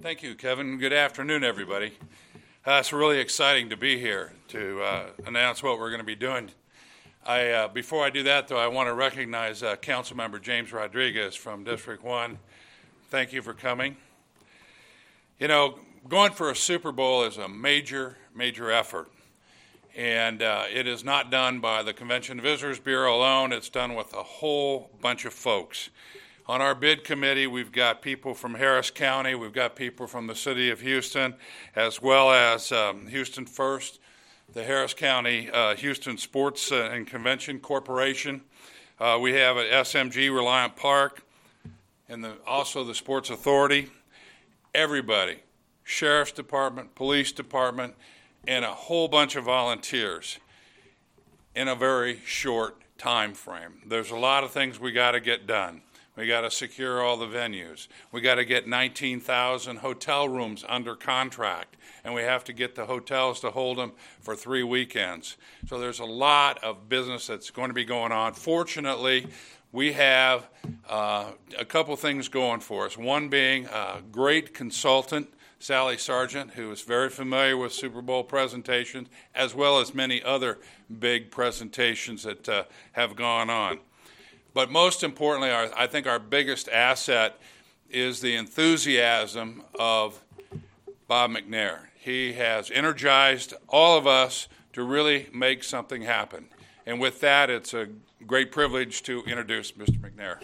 Thank you, Kevin. Good afternoon, everybody. It's really exciting to be here to announce what we're going to be doing. Before I do that, though, I want to recognize Councilmember James Rodriguez from District 1. Thank you for coming. You know, going for a Super Bowl is a major, major effort. And it is not done by the Convention and Visitors Bureau alone. It's done with a whole bunch of folks. On our bid committee, we've got people from Harris County, we've got people from the city of Houston, as well as Houston First, the Harris County Houston Sports and Convention Corporation. We have at SMG Reliant Park, and also the Sports Authority. Everybody, Sheriff's Department, Police Department, and a whole bunch of volunteers in a very short time frame. There's a lot of things we got to get done. We got to secure all the venues. We got to get 19,000 hotel rooms under contract, and we have to get the hotels to hold them for 3 weekends. So there's a lot of business that's going to be going on. Fortunately, we have a couple things going for us. One being a great consultant, Sally Sargent, who is very familiar with Super Bowl presentations, as well as many other big presentations that have gone on. But most importantly, I think our biggest asset is the enthusiasm of Bob McNair. He has energized all of us to really make something happen. And with that, it's a great privilege to introduce Mr. McNair.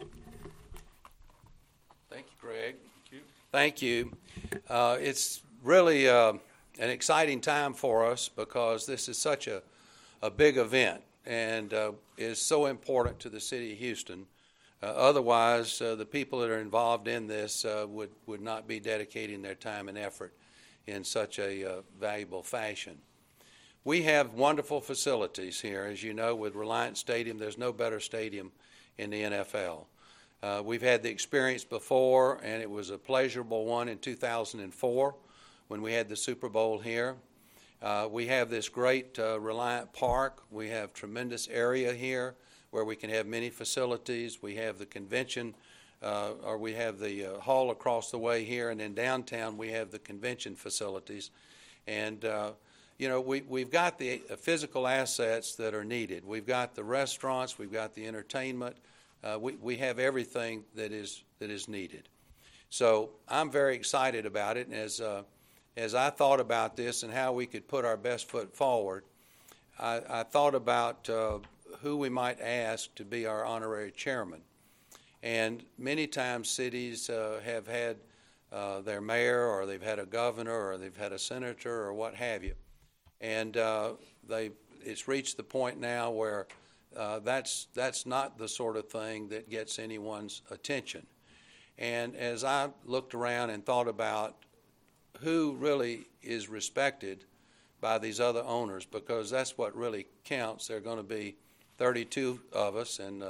Thank you, Greg. Thank you. It's really an exciting time for us because this is such a big event and is so important to the city of Houston. Otherwise, the people that are involved in this would not be dedicating their time and effort in such a valuable fashion. We have wonderful facilities here. As you know, with Reliant Stadium, there's no better stadium in the NFL. We've had the experience before, and it was a pleasurable one in 2004 when we had the Super Bowl here. We have this great Reliant Park. We have tremendous area here where we can have many facilities. We have the convention, or we have the hall across the way here, and in downtown we have the convention facilities. And we've got the physical assets that are needed. We've got the restaurants. We've got the entertainment. We have everything that is needed. So I'm very excited about it. And as I thought about this and how we could put our best foot forward, I thought about who we might ask to be our honorary chairman. And many times cities have had their mayor, or they've had a governor, or they've had a senator, or what have you. And it's reached the point now where that's not the sort of thing that gets anyone's attention. And as I looked around and thought about who really is respected by these other owners, because that's what really counts. There are going to be 32 of us, and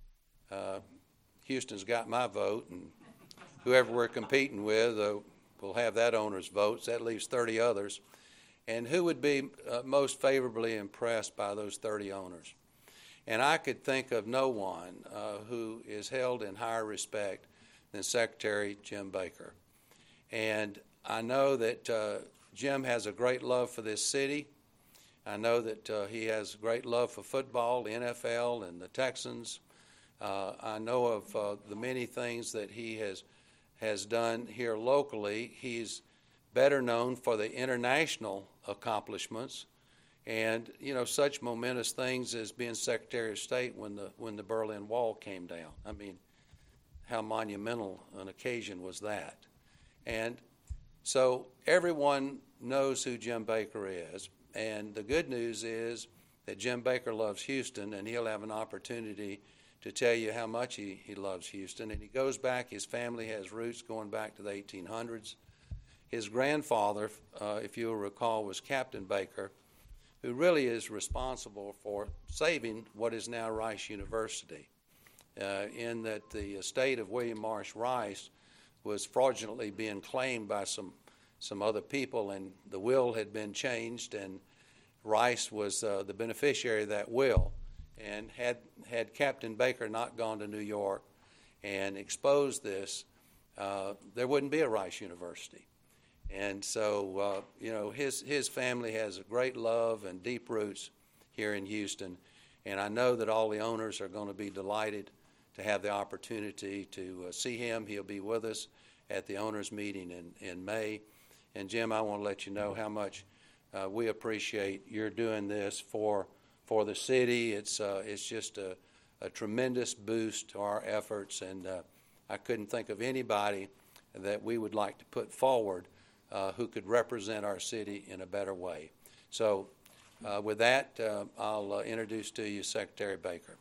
Houston's got my vote, and whoever we're competing with will have that owner's votes. That leaves 30 others. And who would be most favorably impressed by those 30 owners? And I could think of no one who is held in higher respect than Secretary Jim Baker. And I know that Jim has a great love for this city. I know that he has great love for football, the NFL, and the Texans. I know of the many things that he has done here locally. He's better known for the international accomplishments and, such momentous things as being Secretary of State when the Berlin Wall came down. I mean, how monumental an occasion was that? And so everyone knows who Jim Baker is, and the good news is that Jim Baker loves Houston, and he'll have an opportunity to tell you how much he loves Houston. And he goes back, his family has roots going back to the 1800s. His grandfather, if you'll recall, was Captain Baker, who really is responsible for saving what is now Rice University, in that the estate of William Marsh Rice was fraudulently being claimed by some other people, and the will had been changed, and Rice was the beneficiary of that will. And had Captain Baker not gone to New York and exposed this, there wouldn't be a Rice University. And so, his family has a great love and deep roots here in Houston. And I know that all the owners are going to be delighted to have the opportunity to see him. He'll be with us at the owners' meeting in May. And, Jim, I want to let you know how much we appreciate your doing this for the city. It's just a tremendous boost to our efforts, and I couldn't think of anybody that we would like to put forward who could represent our city in a better way. So with that, I'll introduce to you Secretary Baker.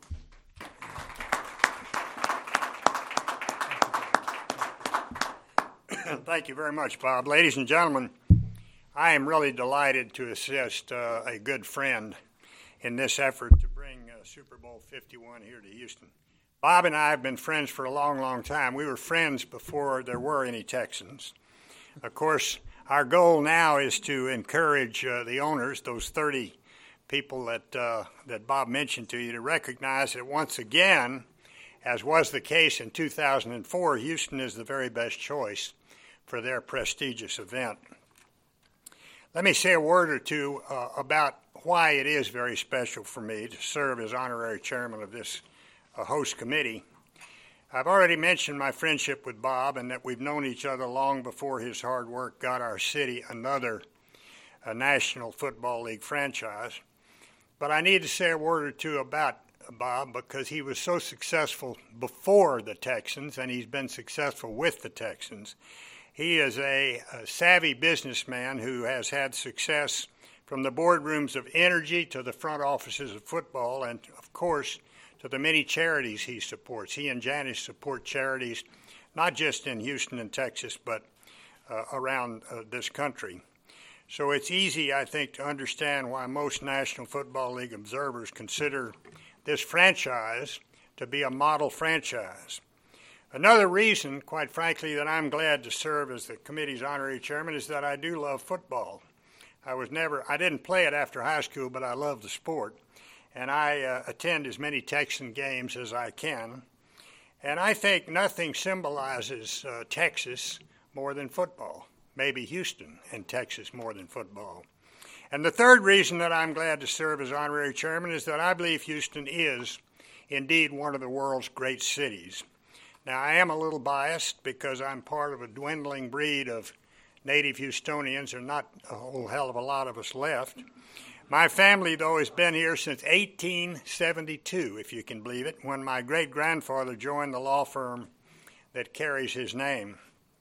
Thank you very much, Bob. Ladies and gentlemen, I am really delighted to assist a good friend in this effort to bring Super Bowl 51 here to Houston. Bob and I have been friends for a long, long time. We were friends before there were any Texans. Of course, our goal now is to encourage the owners, those 30 people that Bob mentioned to you, to recognize that once again, as was the case in 2004, Houston is the very best choice for their prestigious event. Let me say a word or two about why it is very special for me to serve as honorary chairman of this host committee. I've already mentioned my friendship with Bob and that we've known each other long before his hard work got our city another National Football League franchise. But I need to say a word or two about Bob because he was so successful before the Texans and he's been successful with the Texans. He is a savvy businessman who has had success from the boardrooms of Energy to the front offices of football and, of course, to the many charities he supports. He and Janice support charities not just in Houston and Texas, but around this country. So it's easy, I think, to understand why most National Football League observers consider this franchise to be a model franchise. Another reason, quite frankly, that I'm glad to serve as the committee's honorary chairman is that I do love football. I didn't play it after high school, but I love the sport. And I attend as many Texan games as I can. And I think nothing symbolizes Texas more than football. Maybe Houston and Texas more than football. And the third reason that I'm glad to serve as honorary chairman is that I believe Houston is indeed one of the world's great cities. Now, I am a little biased because I'm part of a dwindling breed of native Houstonians. There are not a whole hell of a lot of us left. My family, though, has been here since 1872, if you can believe it, when my great-grandfather joined the law firm that carries his name.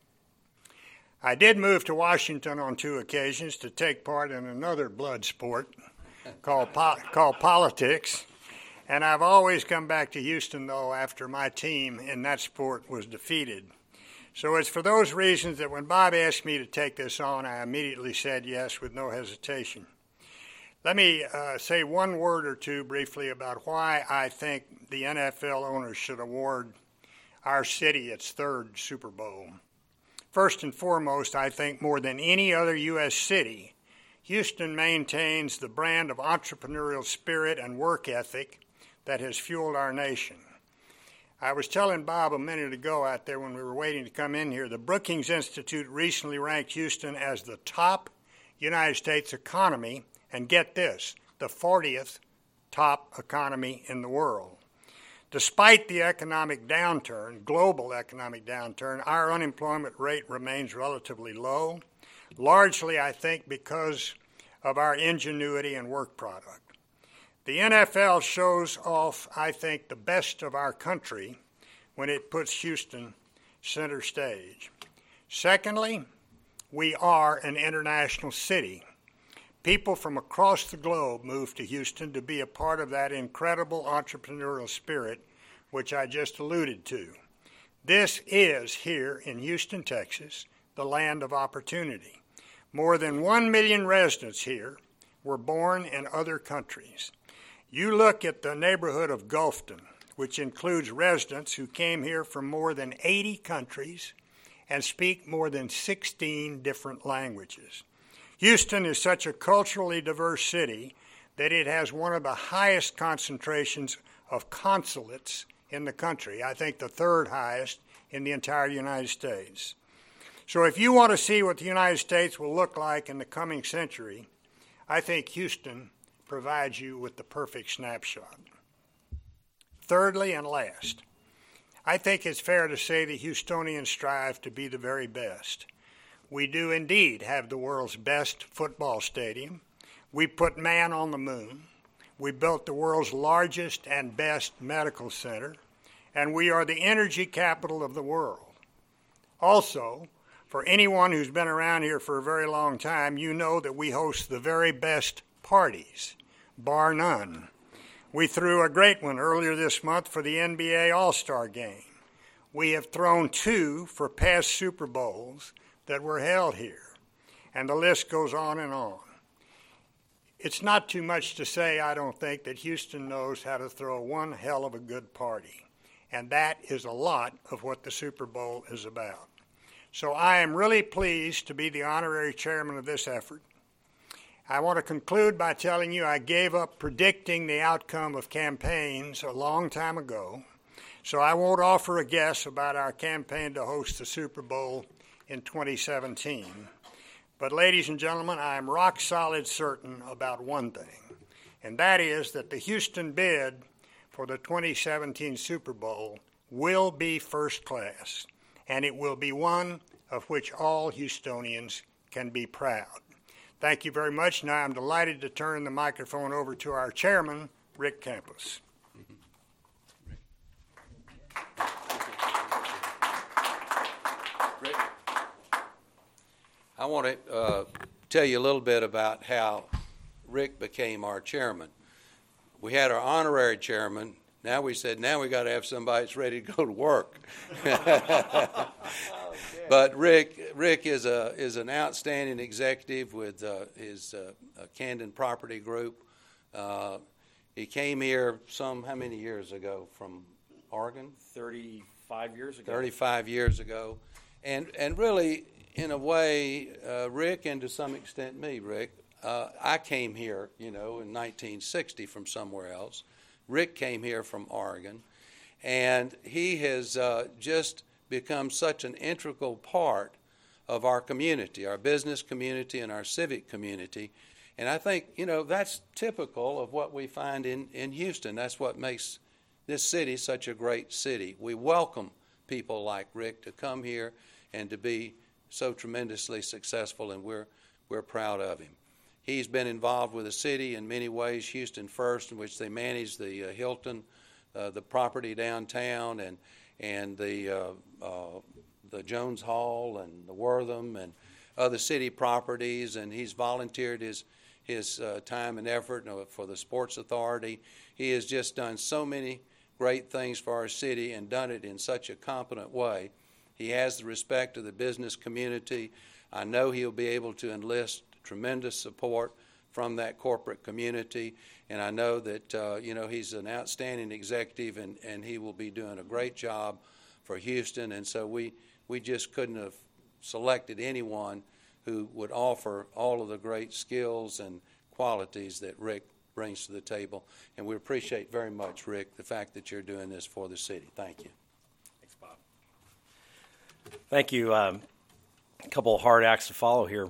I did move to Washington on 2 occasions to take part in another blood sport called politics. And I've always come back to Houston, though, after my team in that sport was defeated. So it's for those reasons that when Bob asked me to take this on, I immediately said yes with no hesitation. Let me say one word or two briefly about why I think the NFL owners should award our city its 3rd Super Bowl. First and foremost, I think more than any other U.S. city, Houston maintains the brand of entrepreneurial spirit and work ethic that has fueled our nation. I was telling Bob a minute ago out there when we were waiting to come in here, the Brookings Institute recently ranked Houston as the top United States economy, and get this, the 40th top economy in the world. Despite the economic downturn, global economic downturn, our unemployment rate remains relatively low, largely, I think, because of our ingenuity and work product. The NFL shows off, I think, the best of our country when it puts Houston center stage. Secondly, we are an international city. People from across the globe move to Houston to be a part of that incredible entrepreneurial spirit which I just alluded to. This is here in Houston, Texas, the land of opportunity. More than 1 million residents here were born in other countries. You look at the neighborhood of Gulfton, which includes residents who came here from more than 80 countries and speak more than 16 different languages. Houston is such a culturally diverse city that it has one of the highest concentrations of consulates in the country. I think the 3rd highest in the entire United States. So if you want to see what the United States will look like in the coming century, I think Houston provides you with the perfect snapshot. Thirdly and last, I think it's fair to say the Houstonians strive to be the very best. We do indeed have the world's best football stadium. We put man on the moon. We built the world's largest and best medical center. And we are the energy capital of the world. Also, for anyone who's been around here for a very long time, you know that we host the very best parties, bar none. We threw a great one earlier this month for the NBA All-Star Game. We have thrown 2 for past Super Bowls that were held here, and the list goes on and on. It's not too much to say, I don't think, that Houston knows how to throw one hell of a good party, and that is a lot of what the Super Bowl is about. So I am really pleased to be the honorary chairman of this effort. I want to conclude by telling you I gave up predicting the outcome of campaigns a long time ago, so I won't offer a guess about our campaign to host the Super Bowl in 2017. But ladies and gentlemen, I am rock solid certain about one thing, and that is that the Houston bid for the 2017 Super Bowl will be first class, and it will be one of which all Houstonians can be proud. Thank you very much. Now I'm delighted to turn the microphone over to our chairman, Rick Campos. Rick, I want to tell you a little bit about how Rick became our chairman. We had our honorary chairman. Now we said, now we got to have somebody that's ready to go to work. But Rick is an outstanding executive with his Camden Property Group. He came here how many years ago from Oregon? 35 years ago. 35 years ago. And really, in a way, Rick, and to some extent me, Rick, I came here, in 1960 from somewhere else. Rick came here from Oregon, and he has just become such an integral part of our community, our business community and our civic community. And I think, that's typical of what we find in Houston. That's what makes this city such a great city. We welcome people like Rick to come here and to be so tremendously successful, and we're proud of him. He's been involved with the city in many ways, Houston First, in which they manage the Hilton, the property downtown, and the Jones Hall and the Wortham and other city properties, and he's volunteered his time and effort for the Sports Authority. He has just done so many great things for our city and done it in such a competent way. He has the respect of the business community. I know he'll be able to enlist tremendous support from that corporate community, and I know that he's an outstanding executive, and he will be doing a great job for Houston. And so we just couldn't have selected anyone who would offer all of the great skills and qualities that Rick brings to the table. And we appreciate very much, Rick, the fact that you're doing this for the city. Thank you. Thanks, Bob. Thank you. A couple of hard acts to follow here.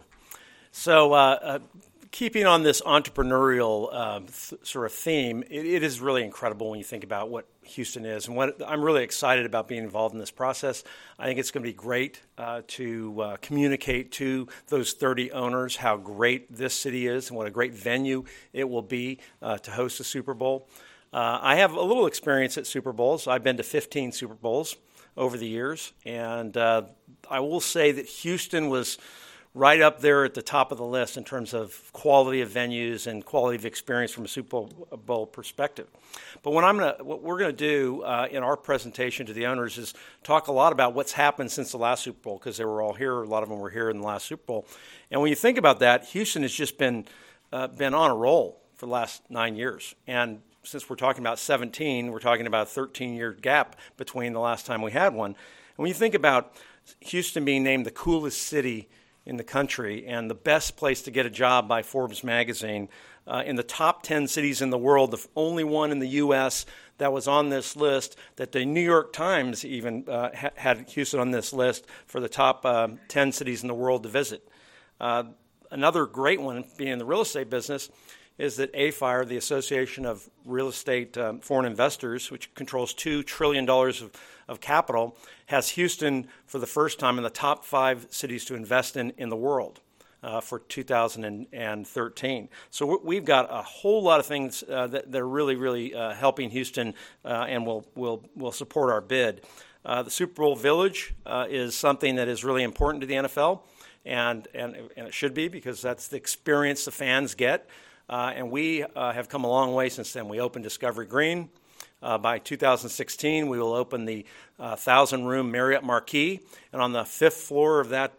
So keeping on this entrepreneurial sort of theme, it is really incredible when you think about what Houston is. And what I'm really excited about being involved in this process. I think it's going to be great to communicate to those 30 owners how great this city is and what a great venue it will be to host a Super Bowl. I have a little experience at Super Bowls. I've been to 15 Super Bowls over the years. And I will say that Houston was right up there at the top of the list in terms of quality of venues and quality of experience from a Super Bowl perspective. But what we're going to do in our presentation to the owners is talk a lot about what's happened since the last Super Bowl, because they were all here. A lot of them were here in the last Super Bowl. And when you think about that, Houston has just been on a roll for the last 9 years. And since we're talking about 17, we're talking about a 13-year gap between the last time we had one. And when you think about Houston being named the coolest city in the country and the best place to get a job by Forbes magazine, in the top 10 cities in the world, the only one in the U.S. that was on this list, that the New York Times even had Houston on this list for the top 10 cities in the world to visit. Another great one, being in the real estate business, is that AFIRE, the Association of Real Estate Foreign Investors, which controls $2 trillion of capital, has Houston for the first time in the top 5 cities to invest in the world for 2013. So we've got a whole lot of things that are really, really helping Houston and will support our bid. The Super Bowl Village is something that is really important to the NFL, and it should be, because that's the experience the fans get. And we have come a long way since then. We opened Discovery Green. By 2016, we will open the 1,000-room Marriott Marquis, and on the 5th floor of that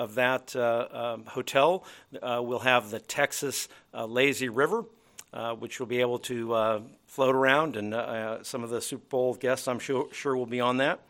hotel, we'll have the Texas Lazy River, which will be able to float around, and some of the Super Bowl guests, I'm sure will be on that.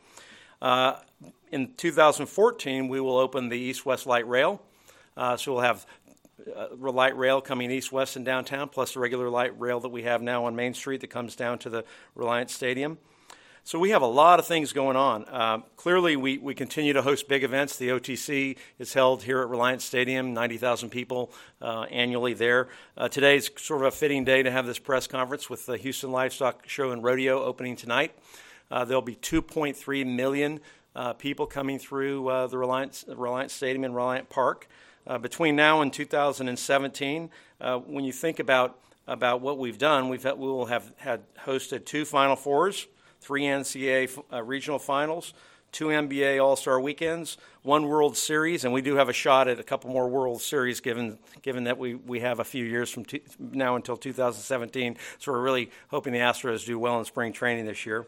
In 2014, we will open the East-West Light Rail, so we'll have light rail coming east-west in downtown, plus the regular light rail that we have now on Main Street that comes down to the Reliance Stadium. So we have a lot of things going on. Clearly, we continue to host big events. The OTC is held here at Reliance Stadium, 90,000 people annually there. Today is sort of a fitting day to have this press conference with the Houston Livestock Show and Rodeo opening tonight. There'll be 2.3 million people coming through the Reliance Stadium and Reliant Park. Between now and 2017, when you think about what we've done, we will have had hosted 2 Final Fours, 3 NCAA regional finals, 2 NBA All-Star weekends, 1 World Series, and we do have a shot at a couple more World Series given that we have a few years from now until 2017. So we're really hoping the Astros do well in spring training this year.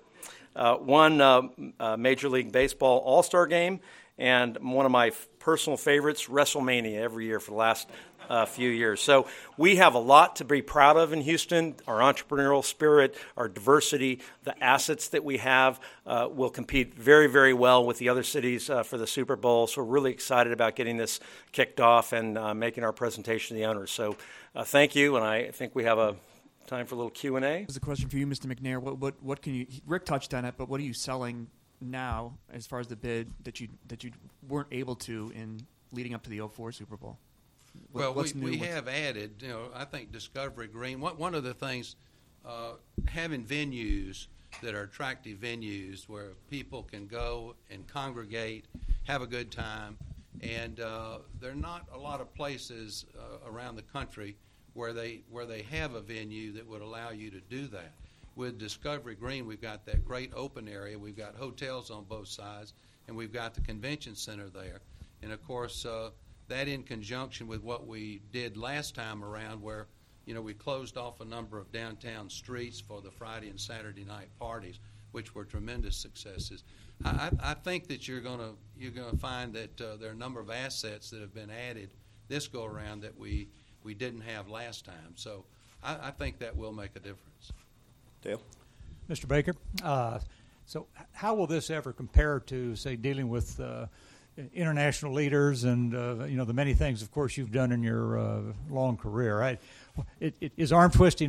1 Major League Baseball All-Star game, and one of my personal favorites, WrestleMania, every year for the last few years. So we have a lot to be proud of in Houston. Our entrepreneurial spirit, our diversity, the assets that we have will compete very, very well with the other cities for the Super Bowl. So we're really excited about getting this kicked off and making our presentation to the owners. So thank you, and I think we have a time for a little Q&A. There's a question for you, Mr. McNair. What can you? Rick touched on it, but what are you selling now as far as the bid that you weren't able to in leading up to the 2004 Super Bowl? We have added, I think Discovery Green. One of the things, having venues that are attractive venues where people can go and congregate, have a good time, and there are not a lot of places around the country where they have a venue that would allow you to do that. With Discovery Green, we've got that great open area. We've got hotels on both sides, and we've got the convention center there. And, of course, that in conjunction with what we did last time around where, we closed off a number of downtown streets for the Friday and Saturday night parties, which were tremendous successes. I think that you're gonna find that there are a number of assets that have been added this go-around that we didn't have last time. So I think that will make a difference. Dale? Mr. Baker, so how will this ever compare to, say, dealing with international leaders and, the many things, of course, you've done in your long career, right? Is arm twisting?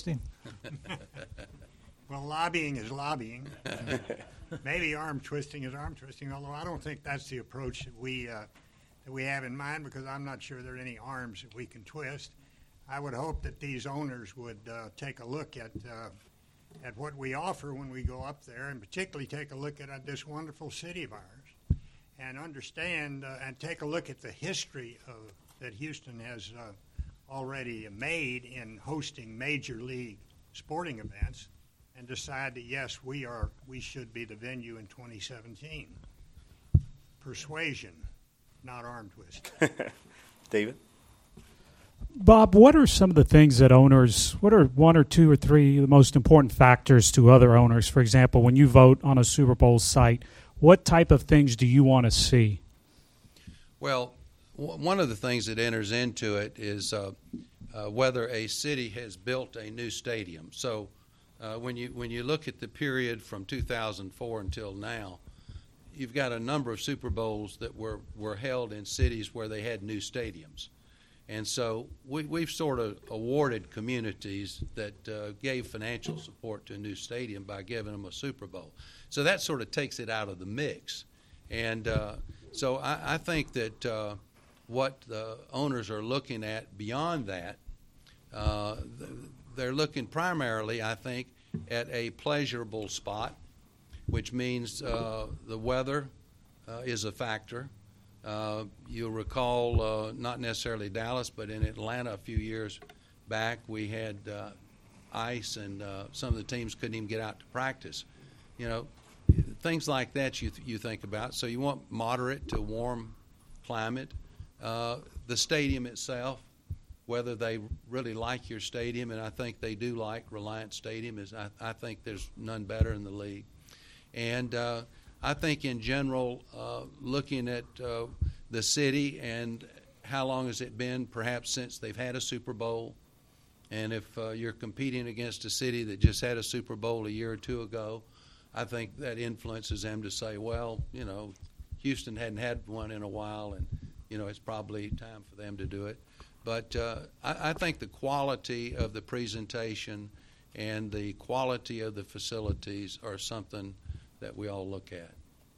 Well, lobbying is lobbying. Maybe arm twisting is arm twisting, although I don't think that's the approach that we have in mind, because I'm not sure there are any arms that we can twist. I would hope that these owners would take a look at what we offer when we go up there, and particularly take a look at this wonderful city of ours, and understand and take a look at the history that Houston has already made in hosting major league sporting events, and decide that yes, we should be the venue in 2017. Persuasion, not arm twist. David? Bob, what are some of the things that owners, what are 1 or 2 or 3 of the most important factors to other owners? For example, when you vote on a Super Bowl site, what type of things do you want to see? Well, one of the things that enters into it is whether a city has built a new stadium. So when you look at the period from 2004 until now, you've got a number of Super Bowls that were held in cities where they had new stadiums. And so we've sort of awarded communities that gave financial support to a new stadium by giving them a Super Bowl. So that sort of takes it out of the mix. And so I think that what the owners are looking at beyond that, they're looking primarily, I think, at a pleasurable spot, which means the weather is a factor. You'll recall, not necessarily Dallas, but in Atlanta a few years back, we had ice, and some of the teams couldn't even get out to practice. You know, things like that you think about. So you want moderate to warm climate. The stadium itself, whether they really like your stadium, and I think they do like Reliant Stadium, I think there's none better in the league. And I think in general, looking at the city and how long has it been perhaps since they've had a Super Bowl, and if you're competing against a city that just had a Super Bowl a year or two ago, I think that influences them to say, well, you know, Houston hadn't had one in a while, and, you know, it's probably time for them to do it. But I think the quality of the presentation and the quality of the facilities are something that we all look at.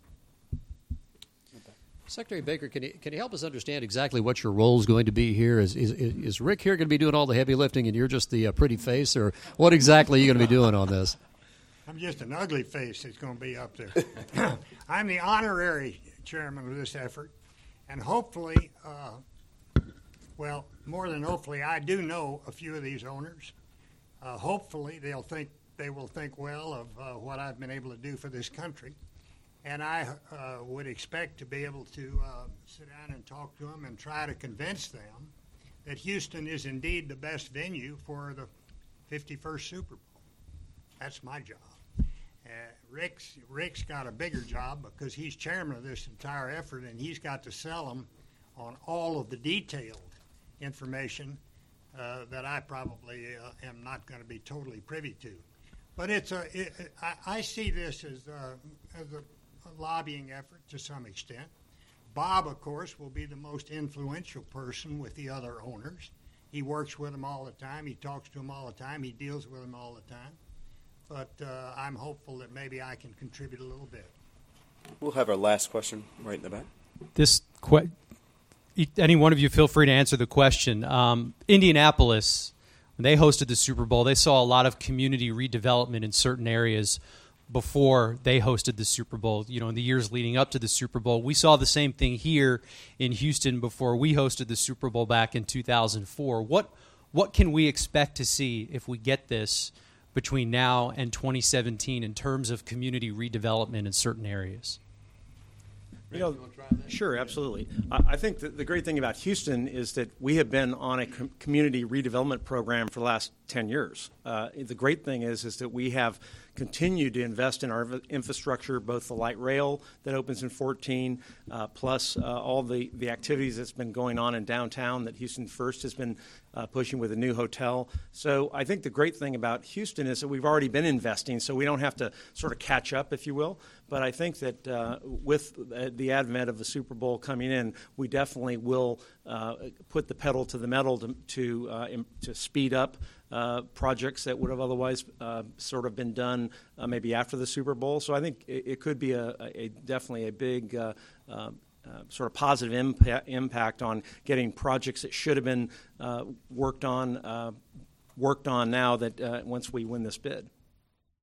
Secretary Baker, can you help us understand exactly what your role is going to be here? Is Rick here going to be doing all the heavy lifting and you're just the pretty face, or what exactly are you going to be doing on this? I'm just an ugly face that's going to be up there. I'm the honorary chairman of this effort, and hopefully, well, more than hopefully, I do know a few of these owners. Hopefully, they will think well of what I've been able to do for this country, and I would expect to be able to sit down and talk to them and try to convince them that Houston is indeed the best venue for the 51st Super Bowl. That's my job. Rick's got a bigger job because he's chairman of this entire effort, and he's got to sell them on all of the detailed information that I probably am not going to be totally privy to. But I see this as a lobbying effort to some extent. Bob, of course, will be the most influential person with the other owners. He works with them all the time. He talks to them all the time. He deals with them all the time. But I'm hopeful that maybe I can contribute a little bit. We'll have our last question right in the back. Any one of you feel free to answer the question. Indianapolis, when they hosted the Super Bowl, they saw a lot of community redevelopment in certain areas before they hosted the Super Bowl. You know, in the years leading up to the Super Bowl, we saw the same thing here in Houston before we hosted the Super Bowl back in 2004. What can we expect to see if we get this between now and 2017 in terms of community redevelopment in certain areas? You know, sure, absolutely. I think that the great thing about Houston is that we have been on a community redevelopment program for the last 10 years. The great thing is that we have continued to invest in our infrastructure, both the light rail that opens in 2014, plus all the activities that's been going on in downtown that Houston First has been pushing with a new hotel. So I think the great thing about Houston is that we've already been investing, so we don't have to sort of catch up, if you will. But I think that with the advent of the Super Bowl coming in, we definitely will put the pedal to the metal to speed up projects that would have otherwise sort of been done maybe after the Super Bowl. So I think it could be definitely a big sort of positive impact on getting projects that should have been worked on now that once we win this bid.